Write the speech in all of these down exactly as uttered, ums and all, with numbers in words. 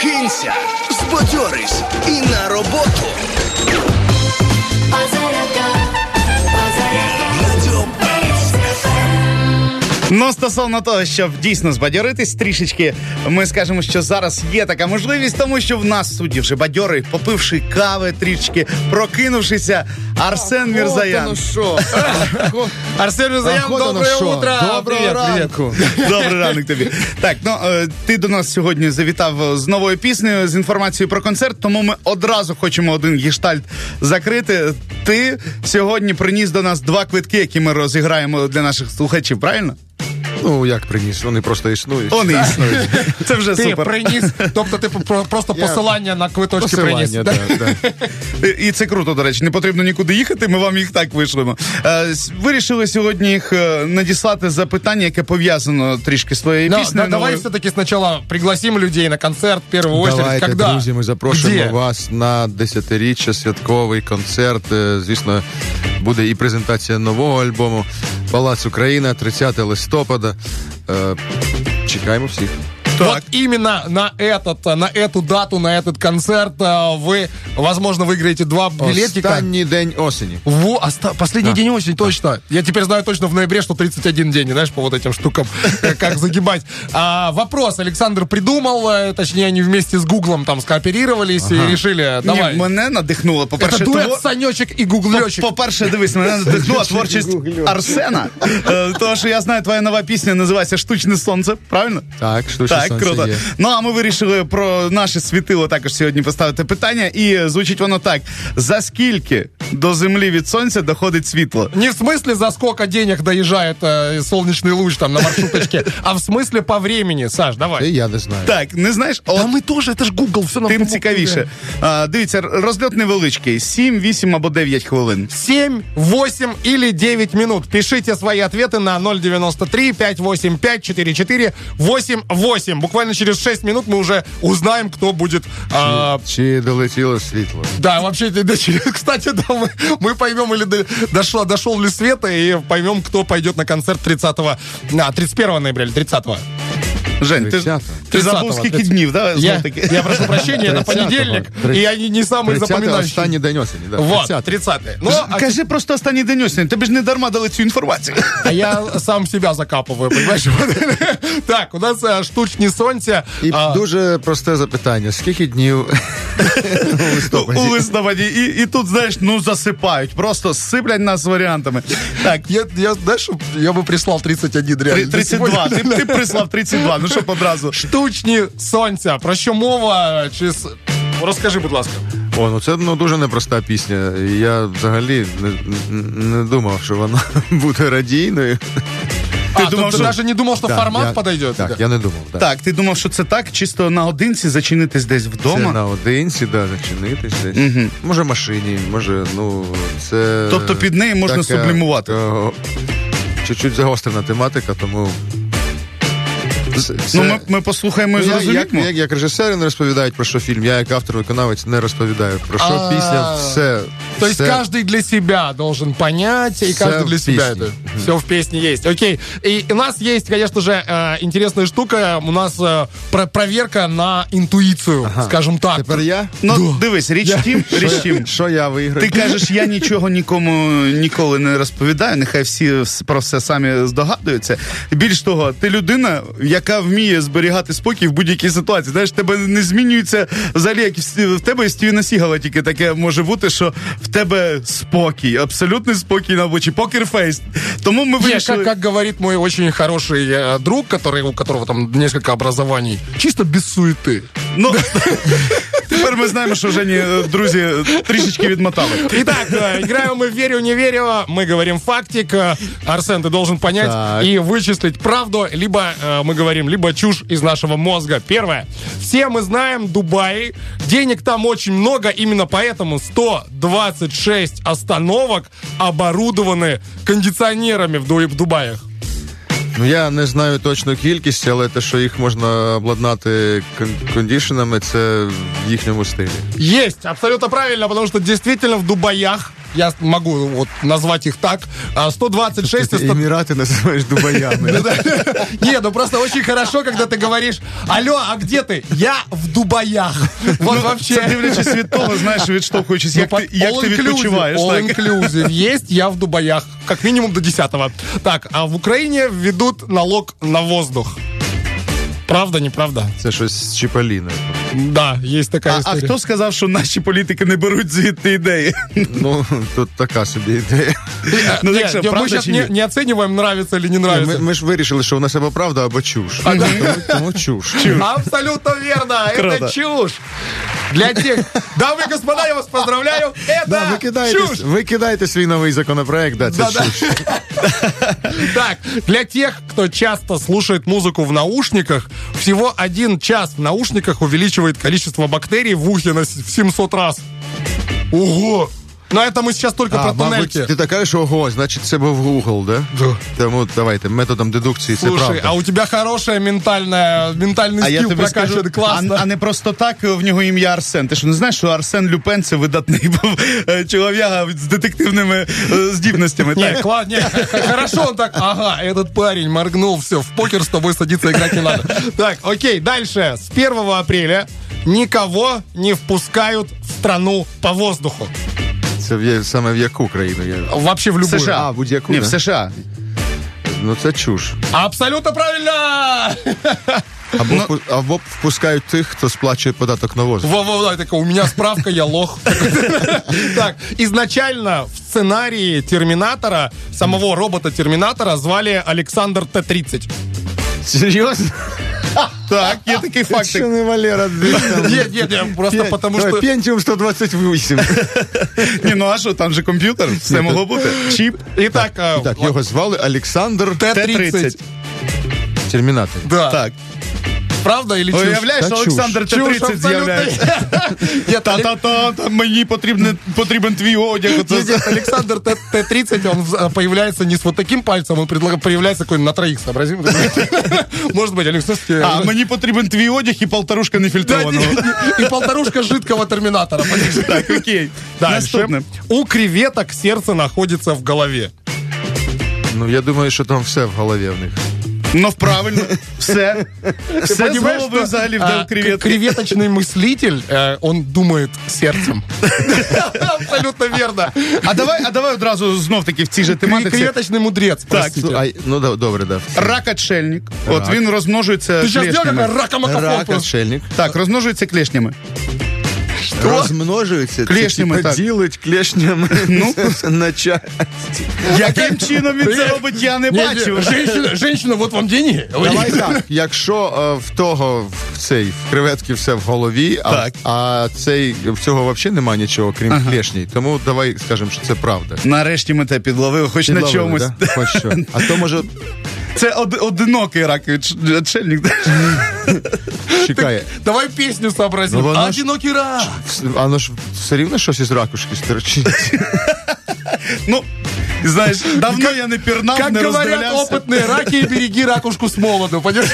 Прокинься, збадьорись і на роботу. Ну, стосовно того, щоб дійсно збадьоритись трішечки, ми скажемо, що зараз є така можливість, тому що в нас в студії вже бадьорий, попивши кави трішечки, прокинувшися, Арсен Мірзоян. Ну що? Арсен Мірзоян, доброе утро! Доброго ранку! Добрий ранок тобі. Так, ну, ти до нас сьогодні завітав з новою піснею, з інформацією про концерт, тому ми одразу хочемо один гештальт закрити. Ти сьогодні приніс до нас два квитки, які ми розіграємо для наших слухачів, правильно? Ну, як приніс? Вони просто існують. Вони існують. Це вже ти супер. Ти приніс, тобто ти просто Я... посилання на квиточки посилання, приніс. Да, да. І це круто, до речі, не потрібно нікуди їхати, ми вам їх так вишлемо. Вирішили сьогодні їх надіслати запитання, яке пов'язано трішки з твоєю Но, піснею. Да, давай все-таки сначала пригласим людей на концерт, в первую очередь. Давайте, Когда? друзі, ми запрошуємо Где? вас на десятиріччя святковий концерт. Звісно, буде і презентація нового альбому «Палац Україна», тридцятого листопада. Чекаємо всіх. Так. Вот именно на, этот, на эту дату, на этот концерт вы, возможно, выиграете два билетика. Останній день осені. Во, оста- последний Да. день осени, точно. Я теперь знаю точно в ноябре, что тридцать один день, знаешь, по вот этим штукам, как загибать. А, вопрос Александр придумал, точнее, они вместе с Гуглом там скооперировались и решили, давай. Ні, мене надихнуло, по-перше, Это дуэт тво- Санечек и Гуглечек. По-перше, дивись, мене надихнула творчість Арсена, е, тому що я знаю, твоя нова пісня називається «Штучне сонце», правильно? Так, штучне Так, сонце круто. є. Ну, а ми вирішили про наше світило також сьогодні поставити питання, і звучить воно так. За скільки до землі від сонця доходить світло? Не в смысле, за сколько денег доезжает э, солнечный луч там на маршруточке, а в смысле по времени. Саш, Це давай. я не знаю. Так, не знаєш? От Да мы тоже, это ж Google, все нам тим помог. цікавіше. А, дивіться, розльот невеличкий. сім, вісім або дев'ять хвилин. семь, восемь или девять минут. Пишите свои ответы на ноль девяносто три пятьсот восемьдесят пять сорок четыре восемьдесят восемь. Буквально через шесть минут мы уже узнаем, кто будет... А... Чи долетіло світло? Да, вообще, да, через- кстати, да, мы, мы поймем, или до- дошло, дошел ли света, и поймем, кто пойдет на концерт тридцатого, а, тридцать первого ноября или тридцатого. Жень, ти, тридцятого. ти забув тридцятого, скільки тридцать. днів, да? Я, знов-таки? я прошу прощения, это тридцатого. понедельник, Тридцать- и я не, не самый тридцятого запоминающий. останній день осені. Да. Вот, тридцятого. тридцатый. Ну, а, Кажи просто останній день осені. Тобі ж не дарма дали цю інформацію. а я сам себя закапываю, понимаешь? Так, у нас а, штучні сонця. І а, дуже просте запитання. Скільки днів у листопаді? У листопаді. І, і тут, знаєш, ну засипають. Просто сиплять нас варіантами. Так, Я, я, знаешь, я бы прислал тридцать один реально. тридцять два. Ти, ти прислав тридцять два. Ну що одразу. Штучні сонця. Про що мова? Чи... с- Розкажи, будь ласка. О, ну це ну, дуже непроста пісня. І я взагалі не, не думав, що вона буде радійною. Ти, а, думав, ти що- навіть не думав, що Так, формат я- подойдет? Так, я не думав. Так. Так, ти думав, що це так? Чисто наодинці зачинитись десь Це вдома? наодинці, да, зачинитись десь. Угу. Може в машині, може, ну, це... Тобто під неї можна така, сублімувати? е, Чуть-чуть загострена тематика, тому... Це, Ну, ми, ми послухаємо і Ну, я, зрозуміємо. як, як, як режисери не розповідають про що фільм, я як автор-виконавець не розповідаю про що А, пісня, все. То есть все- каждый для себя должен понять, и Все каждый для в себя песне. это. Все в песне есть. Окей. И у нас есть, конечно же, э, интересная штука. У нас э, про- проверка на интуицию, скажем так. Тепер я? Ну, дивись, річ в тім, річ в тім. Що я виграю? Ти кажеш, я нічого нікому ніколи не розповідаю, нехай всі про все самі здогадуються. Більш того, ти людина, яка вміє зберігати спокій в будь-якій ситуації. Знаєш, тебе не змінюється взагалі, як в тебе і Стівена Сігала тільки таке може бути, що в тебе спокій, абсолютний спокій на очі, покерфейс. Тому ми Не, вирішили... как, как говорит мой очень хороший э, друг, который, у которого там несколько образований, чисто без суеты. Ну, тепер ми знаємо, що Жені друзі трішечки відмотали. Итак, э, играем мы в верю, не верю. Мы говорим фактик. Э, Арсен, ты должен понять Так. и вычислить правду, либо э, мы говорим, либо чушь из нашего мозга. Первое. Все мы знаем Дубай. Денег там очень много, именно поэтому сто двадцать шесть остановок оборудованы кондиционерами в, Ду- в Дубаях. Ну, я не знаю точну кількість, але те, що їх можна обладнати кон- кондішенами, це в їхньому стилі. Есть, абсолютно правильно, потому что действительно в Дубаях я могу вот назвать их так. сто двадцать шесть... Ты Эмираты называешь Дубаями. Не, ну просто очень хорошо, когда ты говоришь: алло, а где ти? Я в Дубаях. Вот вообще. Це дивлячись від того, знаєш, відштовхуючись, як ти, як ти відпочиваєш. All Так. inclusive есть, я в Дубаях. Как минимум до десятого. Так, а в Украине введут налог на воздух. Правда, неправда? Це щось з Чіполіна. Да, есть такая А, а история. хто сказав, що наші політики не беруть звідти ідеї? Ну, тут така собі ідея. Ну, Нет, так що, мы правда сейчас чи не, ні? не оцениваем, нравится или не нравится. Ми, ми ж вирішили, що у нас або правда, або чуш. Тому, тому чуш. Абсолютно верно, это Круто. чушь. Для тех, дамы и господа, я вас поздравляю, это Да, ви, кидаєте, чушь. ви кидаєте свій новий законопроект, да, це Да-да. чуш. Так, для тех, кто часто слушает музыку в наушниках, всего один час в наушниках увеличивает количество бактерий в ухе на с- в семьсот раз. Ого! Но это мы сейчас только А, про мабуть, тунельки. ти така, що ого, значить це був Google, да? Да. Тому давайте, методом дедукції це Слушай, правда. а у тебя хорошая ментальная, ментальный А я скилл тобі скажу, прокачан, классно. а, а не просто так в нього ім'я Арсен. Ти що не знаєш, що Арсен Люпен це видатний був е, чолов'яга з детективними е, здібностями. Не, Так. кла- не, х- хорошо он так, ага, этот парень моргнул, все, в покер с тобой садиться играть не надо. Так, окей, дальше. С первого апреля никого не впускают в страну по воздуху. Це в, я- саме в яку країну? Я... Вообще в любую. США. А, будь-яку, Ні, да? в США. Ну це чуш. Абсолютно правильно! Або, впу- або впускають тих, хто сплачує податок на воздух. Во-во-во, такая, у меня справка, я лох. Так, изначально в сценарии Терминатора, самого робота-терминатора звали Александр Т тридцать. Серйозно? Так, є такий Що фактик. не Валера? Нет, нет, нет, просто потому что... Пентіум сто двадцять вісім. Ні, ну а що, там же комп'ютер, все могло бути. Чіп. Итак, э, Так, його звали Олександр Т Т тридцать. тридцять. Термінатор. Да. Так. Правда или чушь? Уявляєш, Та Олександр Т Чушь тридцять абсолютно. з'являється. Нет, Олег- Та-та-та, мені потрібен, потрібен твій одяг. Оце Нет, нет, Александр Т тридцать, он э, появляется не с вот таким пальцем, он предлага- появляется такой на троих, сообразим? Может быть, Александр... А, мені потрібен твій одяг і полторушка Да, нефільтрованого. и полторушка жидкого терминатора. Так, окей. Дальше. Наступне. У креветок сердце находится в голове. Ну, я думаю, що там все в голові в них. Ну, правильно, все. Все з Понимаешь, голови что, взагалі а, в креветки. креветочный мыслитель, э, он думает сердцем. Абсолютно верно. А давай, а давай одразу знов таки в цій же тематиці. Креветочный мудрец, Так, простите. Ну, а, ну да, добре, да. Рак-отшельник. От він розмножується Ты сейчас делал клешнями. как ракомакафон Рак, просто. отшельник. Так, розмножується клешнями. Розмножуються. Клешнями, Це, типа, так. ділить клешнями Ну. на чай. Яким чином він це робить, я не Не, не, бачив. Женщина, женщина, вот вам деньги. Давай так, якщо е, в того, в цей, в креветки все в голові, а, Так. а цей, в цього взагалі немає нічого, крім клешній, тому давай скажемо, що це правда. Нарешті ми те підловили, хоч на Підловили, чомусь. да? Хоч що. А то може, Це од- одинокий рак-отшельник. чекає, Давай песню сообразим. Ну, вона ж- Одинокий рак. воно ж все рівно щось із ракушки стерчить. Ну, знаєш, давно я не пірнав, Как не говорят роздивлявся. опытные раки, береги ракушку с молоду, понимаешь?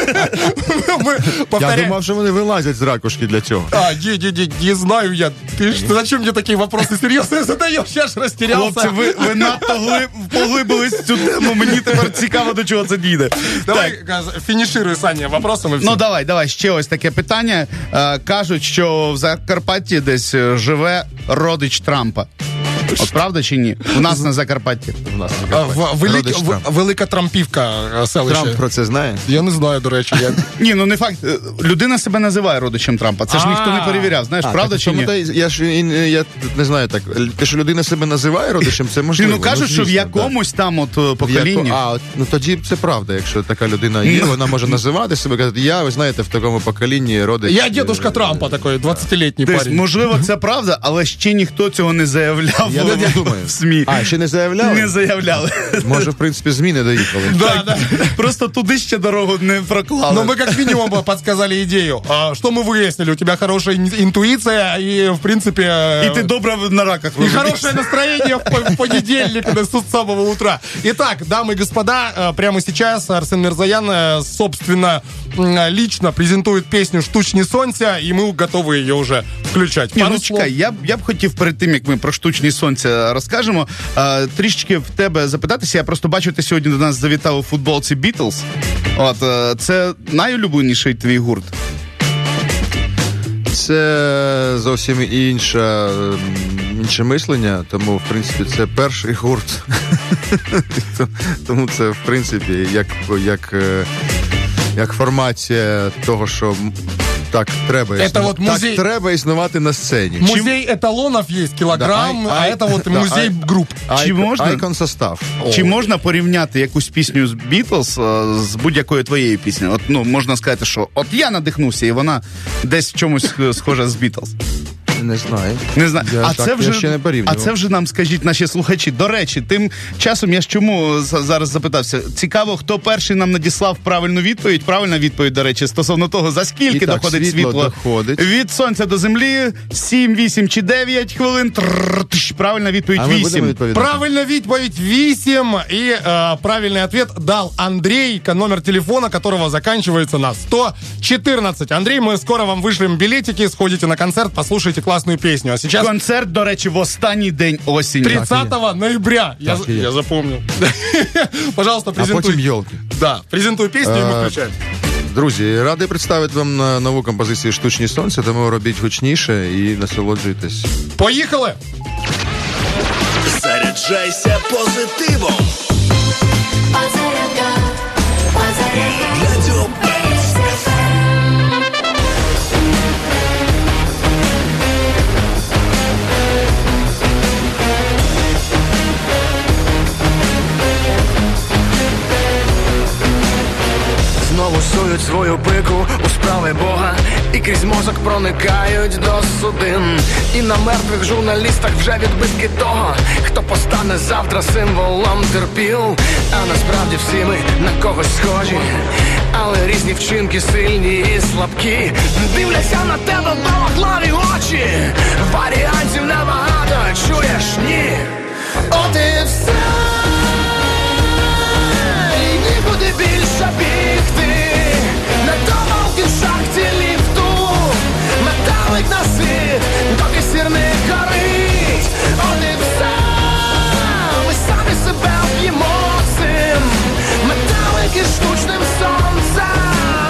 Мы Я повторяем. думав, що вони вилазять з ракушки для цього. А, не, не, не, не знаю я. Ты ж- зачем мне такие вопросы серьезные задаешь? Я ж растерялся. Хлопці, ви, ви надто глиб, поглибились в цю тему, мені тепер цікаво, до чого це дійде. Давай, Так. Газ, финишируй, Саня, вопросом и все. Ну давай, давай, ще ось таке питання. Е, кажуть, що в Закарпатті десь е, живе родич Трампа. От правда чи ні? У нас на Закарпатті. У нас А, в- велик- Родич в- Трамп. Велика Трампівка е, селище. Трамп про це знає? Я не знаю, до речі. Я... Ні, ну не факт. Е, Людина себе називає родичем Трампа. Це ж ніхто не А. перевіряв. Знаєш, А, правда так, чи тому ні? та й- Я ж і не- я тут не знаю так. Те, що людина себе називає родичем, це Ні, можливо. ну кажуть, що в звісно, якомусь там от е, да. В яко- поколінні. А, от, ну тоді це правда, якщо така людина є, вона може називати себе, казати, я, ви знаєте, в такому поколінні родич. Я дедушка Трампа такой, двадцятилетний Тобто, парень. можливо, це правда, але ще ніхто цього не заявляв Я в, не думаю. в СМІ. А, ще не заявляли? Не заявляли. Може, в принципі, ЗМІ не доїхали. Да, да. Просто туди ще дорогу не проклали. Но мы как минимум бы подсказали идею. А, что мы выяснили? У тебя хорошая ин- интуиция и, в принципе... э, І ти добре на раках И розумієш. хорошее настроение в по- в понедельник да, с самого утра. Итак, дамы и господа, э, прямо сейчас Арсен Мирзоян э, собственно м, лично презентует песню «Штучні сонця», и мы готовы ее уже включать. Ні, Пару ну слов. чекай, я б я б хотів перед тим, як ми про штучні сонця сонця розкажемо. А, трішечки в тебе запитатися. Я просто бачу, ти сьогодні до нас завітав у футболці Beatles. От, а, це найулюбленіший твій гурт? Це зовсім інша, інше мислення, тому, в принципі, це перший гурт. Тому це, в принципі, як, як, як формація того, що так треба, это існувати, вот музей... так треба існувати на сцені. Музей еталонов є, кілограм, Да, а ай, это вот да, музей ай, груп. Чи можна? Айкон состав. Чи можна порівняти якусь пісню з Beatles а, з будь-якою твоєю піснею? От, ну, можна сказати, що от я надихнувся, і вона десь в чомусь схожа з Beatles. Не знаю. Не знаю. Я а так, це вже я ще не порівнював. А це вже нам скажіть наші слухачі. До речі, тим часом я ж чому зараз запитався. Цікаво, хто перший нам надіслав правильну відповідь. Правильна відповідь, до речі, стосовно того, за скільки І так, доходить світло світло доходить. від сонця до землі. сім, вісім чи дев'ять хвилин. Трррр, тш, правильна відповідь А ми будемо вісім. відповідати? Правильно відповідь вісім. И э, правильный ответ дал Андрей, номер телефона которого заканчивается на сто четырнадцать. Андрей, мы скоро вам вышлем билетики, сходите на концерт, послушайте классную песню. А сейчас Концерт, до речі, в останній день осені. тридцатого ноября. Я, Так и есть. я запомнил. Пожалуйста, А потім презентуй. йолки. Да, презентуй песню, и мы А, включаем. Друзі, радий представити вам на нову композицію «Штучні сонця», тому робіть гучніше і насолоджуйтесь. Поїхали! Заряджайся позитивом. Позарядка, позарядка. Радіо Знову сують свою пику у справи Бога, і крізь мозок проникають до судин. І на мертвих журналістах вже відбитки того, хто постане завтра символом терпіл. А насправді всі ми на когось схожі, але різні вчинки сильні і слабкі. Дивляться на тебе балаклаві очі, варіантів небагато, чуєш? Ні. От і все. І нікуди більше бігти. Не домовки в шахті ліфту. Металик на світ, доки сірник горить. От і все. Ми самі себе вб'ємо цим. Металик із штучним сонцем.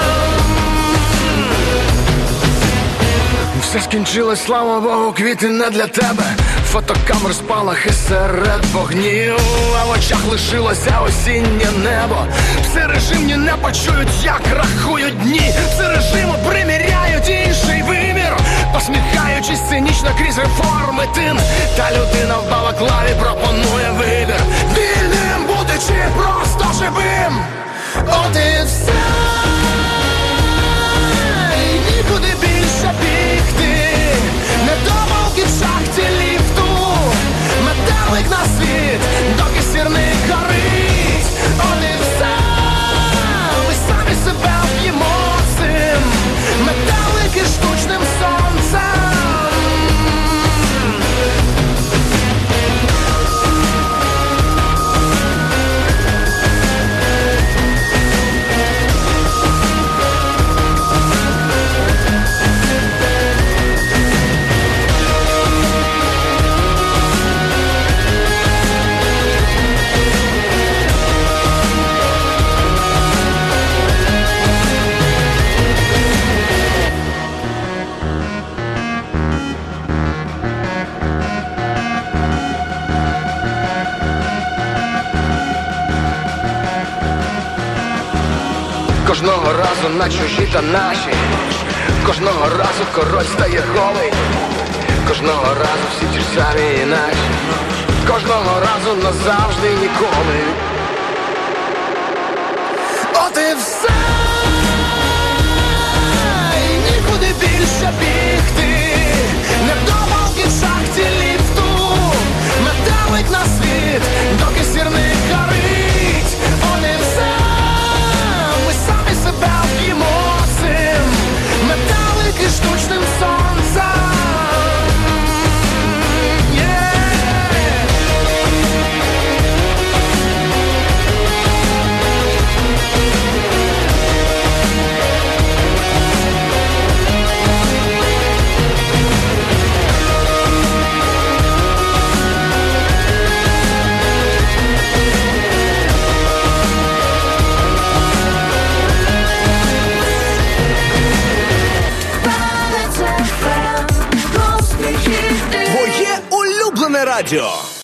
Все скінчилось, слава Богу, квіти не для тебе. Фотокамер спалахи серед вогнів, а в очах лишилося осіннє небо. Всі режимні не почують, як рахують дні. Всі режиму приміряють інший вимір, посміхаючись цинічно крізь реформи тин. Та людина в балаклаві пропонує вибір: вільним бути чи просто живим. От і все. І нікуди більше бігти. Не домовки в шахті ліфту. Металик на світ, доки сірник горить. От і все. Ми самі себе вб'ємо цим. Металик із штучним сонцем. Кожного разу на чужі та наші. Кожного разу король стає голий. Кожного разу всі ті ж самі інакші. Кожного разу назавжди ніколи. От і все. І нікуди більше бігти. Не домовки в шахті ліфту. Металик на світ, доки сірник горить. От і все. Ми самі себе вб'ємо цим. Металик із штучним сонцем. Yeah. радіо.